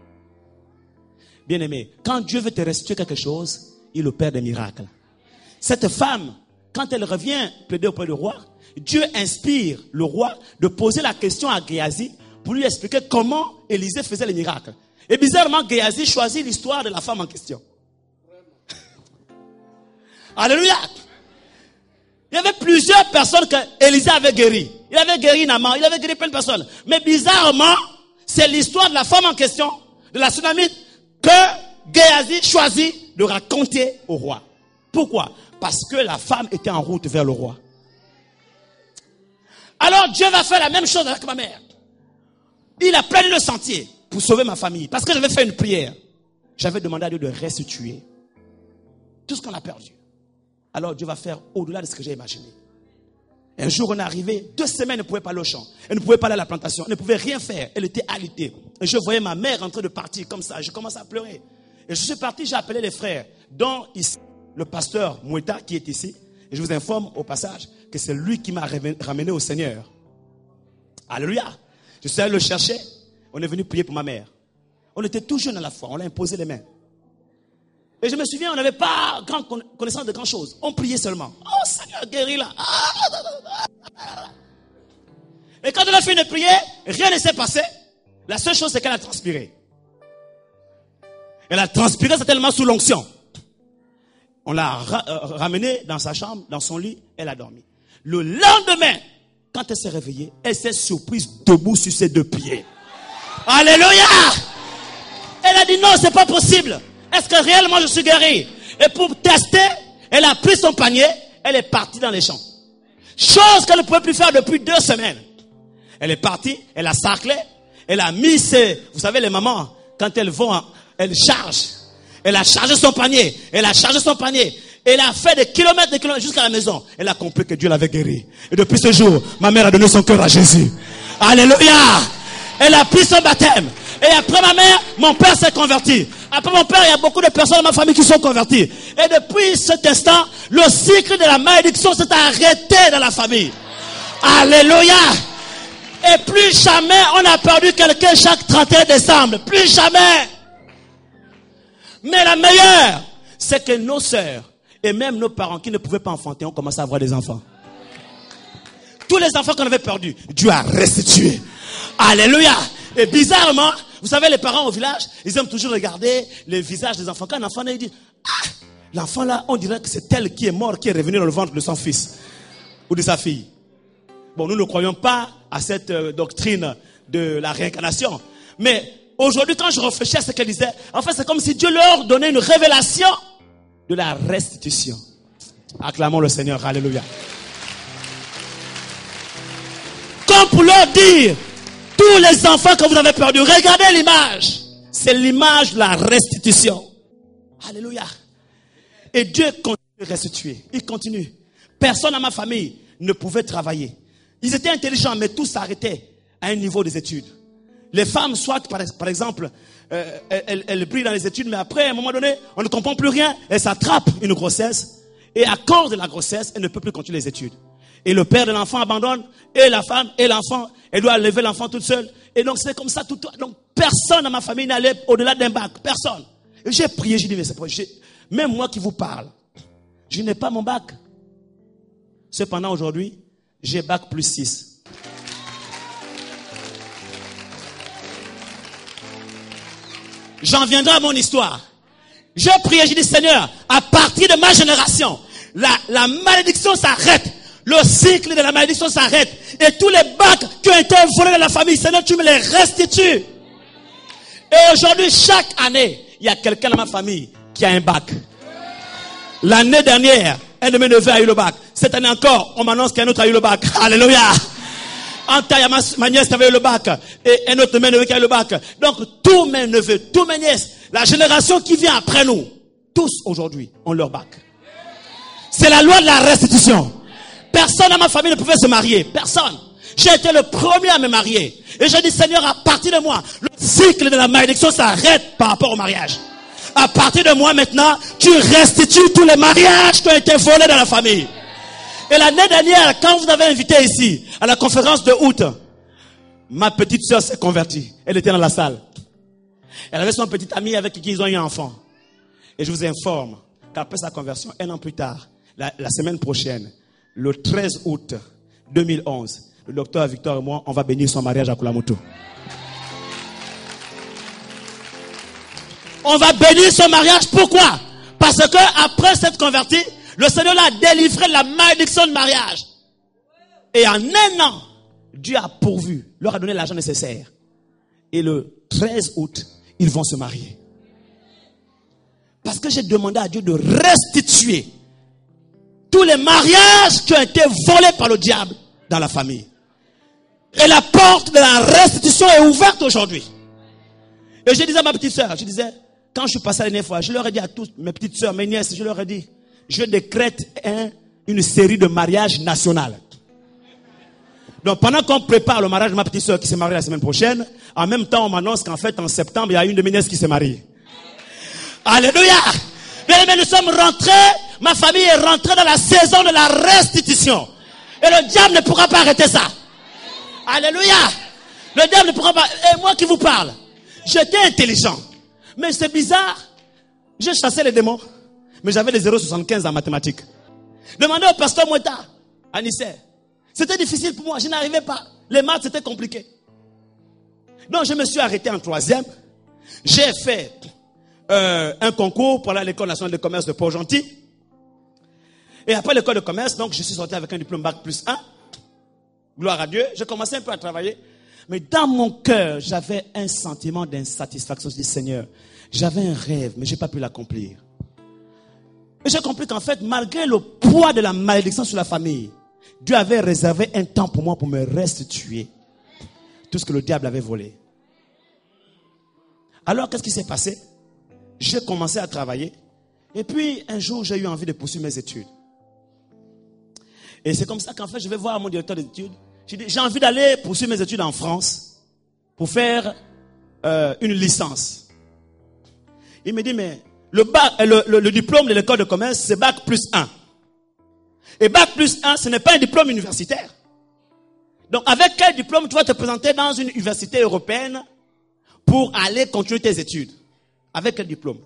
Bien aimé, quand Dieu veut te restituer quelque chose, il opère des miracles. Cette femme, quand elle revient plaider auprès du roi, Dieu inspire le roi de poser la question à Géasi pour lui expliquer comment Élisée faisait les miracles. Et bizarrement, Géasi choisit l'histoire de la femme en question. Alléluia. Il y avait plusieurs personnes que Élisée avait guéri. Il avait guéri Naaman, il avait guéri plein de personnes. Mais bizarrement, c'est l'histoire de la femme en question, de la Sunamite, que Géasi choisit de raconter au roi. Pourquoi? Parce que la femme était en route vers le roi. Alors Dieu va faire la même chose avec ma mère. Il a plané le sentier pour sauver ma famille. Parce que j'avais fait une prière. J'avais demandé à Dieu de restituer tout ce qu'on a perdu. Alors Dieu va faire au-delà de ce que j'ai imaginé. Un jour, on est arrivé, deux semaines, elle ne pouvait pas aller au champ. Elle ne pouvait pas aller à la plantation. Elle ne pouvait rien faire. Elle était alitée. Et je voyais ma mère en train de partir comme ça. Je commençais à pleurer. Et je suis parti, j'ai appelé les frères, dont ici, le pasteur Moueta qui est ici. Et je vous informe au passage que c'est lui qui m'a ramené au Seigneur. Alléluia. Je suis allé le chercher. On est venu prier pour ma mère. On était tout jeunes à la foi. On l'a imposé les mains. Et je me souviens, on n'avait pas grande connaissance de grand chose. On priait seulement. Oh Seigneur, guéris-la. Et quand on a fini de prier, rien ne s'est passé. La seule chose, c'est qu'elle a transpiré. Elle a transpiré certainement sous l'onction. On l'a ra- euh, ramenée dans sa chambre, dans son lit, elle a dormi. Le lendemain, quand elle s'est réveillée, elle s'est surprise debout sur ses deux pieds. Alléluia! Elle a dit non, c'est pas possible. Est-ce que réellement je suis guéri? Et pour tester, elle a pris son panier, elle est partie dans les champs. Chose qu'elle ne pouvait plus faire depuis deux semaines. Elle est partie, elle a sarclé, elle a mis ses... Vous savez les mamans, quand elles vont, elles chargent. Elle a chargé son panier, elle a chargé son panier. Elle a fait des kilomètres, des kilomètres jusqu'à la maison. Elle a compris que Dieu l'avait guéri. Et depuis ce jour, ma mère a donné son cœur à Jésus. Alléluia! Elle a pris son baptême. Et après ma mère, mon père s'est converti. Après mon père, il y a beaucoup de personnes dans ma famille qui sont converties. Et depuis cet instant, le cycle de la malédiction s'est arrêté dans la famille. Alléluia! Et plus jamais on a perdu quelqu'un chaque trente et un décembre. Plus jamais. Mais la meilleure, c'est que nos sœurs et même nos parents qui ne pouvaient pas enfanter ont commencé à avoir des enfants. Tous les enfants qu'on avait perdus, Dieu a restitué. Alléluia! Et bizarrement, vous savez, les parents au village, ils aiment toujours regarder les visages des enfants. Quand un enfant naît, il dit, ah, l'enfant là, on dirait que c'est tel qui est mort, qui est revenu dans le ventre de son fils ou de sa fille. Bon, nous ne croyons pas à cette euh, doctrine de la réincarnation. Mais aujourd'hui, quand je réfléchis à ce qu'elle disait, en fait, c'est comme si Dieu leur donnait une révélation de la restitution. Acclamons le Seigneur. Alléluia. Comme pour leur dire, tous les enfants que vous avez perdus, regardez l'image. C'est l'image de la restitution. Alléluia. Et Dieu continue de restituer. Il continue. Personne dans ma famille ne pouvait travailler. Ils étaient intelligents, mais tout s'arrêtait à un niveau des études. Les femmes, soit par, par exemple, euh, elles, elles brillent dans les études, mais après, à un moment donné, on ne comprend plus rien. Elles s'attrapent une grossesse. Et à cause de la grossesse, elles ne peuvent plus continuer les études. Et le père de l'enfant abandonne, et la femme, et l'enfant, elle doit lever l'enfant toute seule. Et donc c'est comme ça tout. Donc personne dans ma famille n'allait au-delà d'un bac. Personne. Et j'ai prié, j'ai dit, mais c'est pas vrai. Même moi qui vous parle, je n'ai pas mon bac. Cependant aujourd'hui, j'ai bac plus six. J'en viendrai à mon histoire. J'ai prié, j'ai dit, Seigneur, à partir de ma génération, la, la malédiction s'arrête. Le cycle de la malédiction s'arrête. Et tous les bacs qui ont été volés dans la famille, Seigneur, tu me les restitues. Et aujourd'hui, chaque année, il y a quelqu'un dans ma famille qui a un bac. L'année dernière, un de mes neveux a eu le bac. Cette année encore, on m'annonce qu'un autre a eu le bac. Alléluia. En taille, ma, ma nièce avait eu le bac. Et un autre de mes neveux qui a eu le bac. Donc, tous mes neveux, tous mes nièces, la génération qui vient après nous, tous aujourd'hui ont leur bac. C'est la loi de la restitution. Personne dans ma famille ne pouvait se marier. Personne. J'ai été le premier à me marier. Et j'ai dit, Seigneur, à partir de moi, le cycle de la malédiction s'arrête par rapport au mariage. À partir de moi maintenant, tu restitues tous les mariages qui ont été volés dans la famille. Et l'année dernière, quand vous avez invité ici, à la conférence de août, ma petite sœur s'est convertie. Elle était dans la salle. Elle avait son petit ami avec qui ils ont eu un enfant. Et je vous informe qu'après sa conversion, un an plus tard, la, la semaine prochaine, le treize août deux mille onze, le docteur Victor et moi, on va bénir son mariage à Kulamoto. On va bénir son mariage. Pourquoi? Parce que après s'être converti, le Seigneur l'a délivré de la malédiction de mariage. Et en un an, Dieu a pourvu, leur a donné l'argent nécessaire. Et le treize août, ils vont se marier. Parce que j'ai demandé à Dieu de restituer tous les mariages qui ont été volés par le diable dans la famille. Et la porte de la restitution est ouverte aujourd'hui. Et je disais à ma petite sœur, je disais, quand je suis passé la dernière fois, je leur ai dit à toutes mes petites sœurs, mes nièces, je leur ai dit, je décrète un, une série de mariages nationaux. Donc pendant qu'on prépare le mariage de ma petite sœur qui s'est mariée la semaine prochaine, en même temps on m'annonce qu'en fait en septembre, il y a une de mes nièces qui s'est mariée. Alléluia! Mais, mais nous sommes rentrés, ma famille est rentrée dans la saison de la restitution. Et le diable ne pourra pas arrêter ça. Alléluia! Le diable ne pourra pas... Et moi qui vous parle, j'étais intelligent. Mais c'est bizarre. J'ai chassé les démons. Mais j'avais les zéro virgule soixante-quinze en mathématiques. Demandez au pasteur Moueta, à Nice. C'était difficile pour moi. Je n'arrivais pas. Les maths, c'était compliqué. Donc, je me suis arrêté en troisième. J'ai fait euh, un concours pour aller à l'école nationale de commerce de Port-Gentil. Et après l'école de commerce, donc, je suis sorti avec un diplôme bac plus un. Gloire à Dieu. J'ai commencé un peu à travailler. Mais dans mon cœur, j'avais un sentiment d'insatisfaction. Je dis, Seigneur, j'avais un rêve, mais je n'ai pas pu l'accomplir. Et j'ai compris qu'en fait, malgré le poids de la malédiction sur la famille, Dieu avait réservé un temps pour moi pour me restituer tout ce que le diable avait volé. Alors, qu'est-ce qui s'est passé? J'ai commencé à travailler. Et puis, un jour, j'ai eu envie de poursuivre mes études. Et c'est comme ça qu'en fait, je vais voir mon directeur d'études. J'ai dit, j'ai envie d'aller poursuivre mes études en France pour faire euh, une licence. Il me dit, mais le, bac, le, le, le diplôme de l'école de commerce, c'est bac plus un. Et bac plus un, ce n'est pas un diplôme universitaire. Donc, avec quel diplôme tu vas te présenter dans une université européenne pour aller continuer tes études? Avec quel diplôme?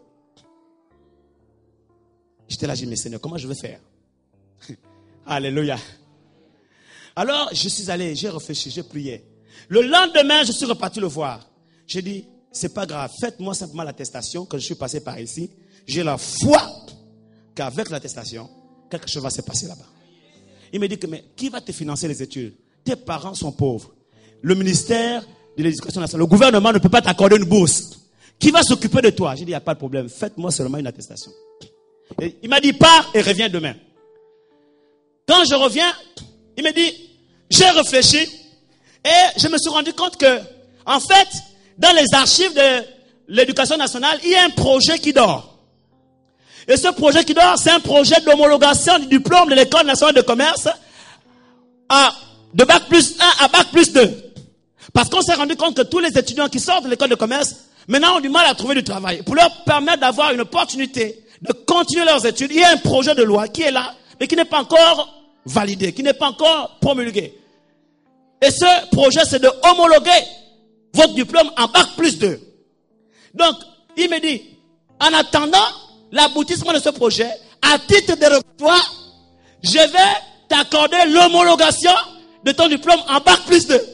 J'étais là, j'ai dit, mais Seigneur, comment je vais faire? Alléluia. Alors, je suis allé, j'ai réfléchi, j'ai prié. Le lendemain, je suis reparti le voir. J'ai dit, c'est pas grave, faites-moi simplement l'attestation que je suis passé par ici. J'ai la foi qu'avec l'attestation, quelque chose va se passer là-bas. Il me dit que, mais qui va te financer les études? Tes parents sont pauvres. Le ministère de l'Éducation nationale, le gouvernement ne peut pas t'accorder une bourse. Qui va s'occuper de toi? J'ai dit, il n'y a pas de problème, faites-moi seulement une attestation. Et il m'a dit, pars et reviens demain. Quand je reviens, il me dit, j'ai réfléchi et je me suis rendu compte que, en fait, dans les archives de l'Éducation nationale, il y a un projet qui dort. Et ce projet qui dort, c'est un projet d'homologation du diplôme de l'École nationale de commerce à, de bac plus un à bac plus deux. Parce qu'on s'est rendu compte que tous les étudiants qui sortent de l'école de commerce, maintenant ont du mal à trouver du travail. Pour leur permettre d'avoir une opportunité de continuer leurs études, il y a un projet de loi qui est là, mais qui n'est pas encore validé, qui n'est pas encore promulgué. Et ce projet, c'est de homologuer votre diplôme en bac plus deux. Donc, il me dit, en attendant l'aboutissement de ce projet, à titre de répertoire, je vais t'accorder l'homologation de ton diplôme en bac plus deux.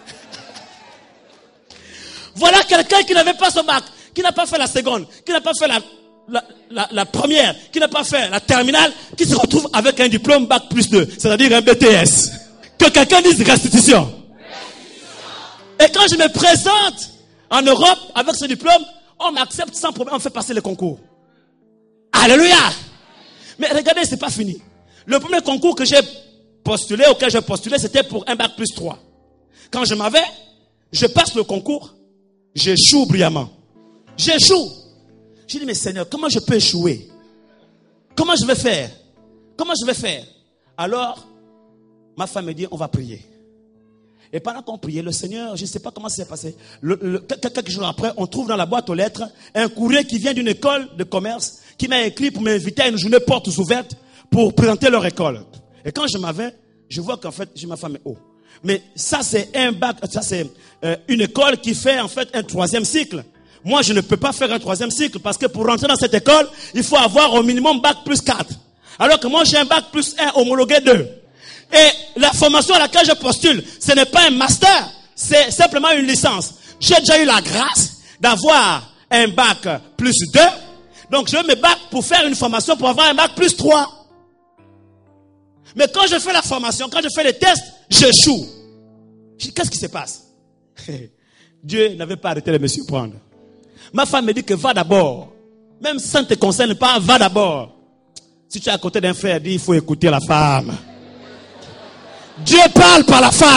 Voilà quelqu'un qui n'avait pas son bac, qui n'a pas fait la seconde, qui n'a pas fait la, la, la, la première, qui n'a pas fait la terminale, qui se retrouve avec un diplôme bac plus deux, c'est-à-dire un B T S. Que quelqu'un dise restitution. restitution. Et quand je me présente en Europe avec ce diplôme, on m'accepte sans problème, on fait passer le concours. Alléluia. Mais regardez, c'est pas fini. Le premier concours que j'ai postulé, auquel j'ai postulé, c'était pour un bac plus trois. Quand je m'avais, je passe le concours, j'échoue brillamment. J'échoue. J'ai dit, mais Seigneur, comment je peux échouer? Comment je vais faire? Comment je vais faire? Alors, ma femme me dit, on va prier. Et pendant qu'on priait, le Seigneur, je ne sais pas comment ça s'est passé. Le, le, quelques jours après, on trouve dans la boîte aux lettres un courrier qui vient d'une école de commerce qui m'a écrit pour m'inviter à une journée portes ouvertes pour présenter leur école. Et quand je m'avais, je vois qu'en fait, j'ai ma femme, oh. Mais ça, c'est un bac, ça, c'est euh, une école qui fait en fait un troisième cycle. Moi, je ne peux pas faire un troisième cycle parce que pour rentrer dans cette école, il faut avoir au minimum bac plus quatre. Alors que moi, j'ai un bac plus un homologué deux. Et la formation à laquelle je postule, ce n'est pas un master, c'est simplement une licence. J'ai déjà eu la grâce d'avoir un bac plus deux. Donc, je me bac pour faire une formation pour avoir un bac plus trois. Mais quand je fais la formation, quand je fais les tests, j'échoue. Je dis, qu'est-ce qui se passe? Dieu n'avait pas arrêté de me surprendre. Ma femme me dit que va d'abord. Même si ça ne te concerne pas, va d'abord. Si tu es à côté d'un frère, dis, il faut écouter la femme. Dieu parle par la femme.